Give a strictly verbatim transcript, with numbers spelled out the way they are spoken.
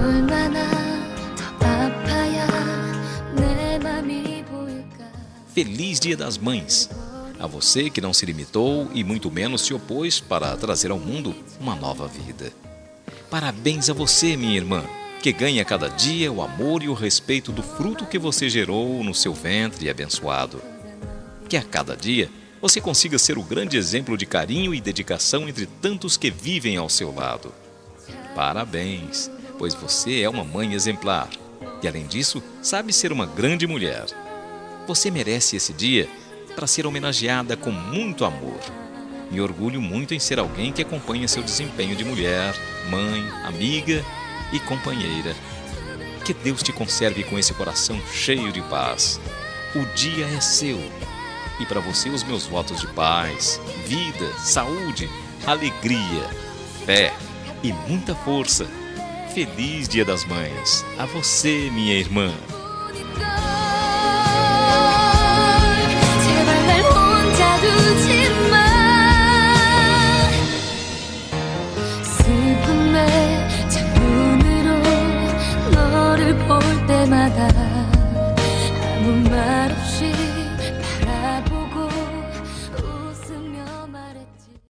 Feliz Dia das Mães! A você que não se limitou e muito menos se opôs para trazer ao mundo uma nova vida. Parabéns a você, minha irmã, que ganha a cada dia o amor e o respeito do fruto que você gerou no seu ventre abençoado. Que a cada dia você consiga ser o grande exemplo de carinho e dedicação entre tantos que vivem ao seu lado. Parabéns, pois você é uma mãe exemplar e, além disso, sabe ser uma grande mulher. Você merece esse dia para ser homenageada com muito amor. Me orgulho muito em ser alguém que acompanha seu desempenho de mulher, mãe, amiga e companheira. Que Deus te conserve com esse coração cheio de paz. O dia é seu. E para você os meus votos de paz, vida, saúde, alegria, fé e muita força. Feliz Dia das Mães. A você, minha irmã.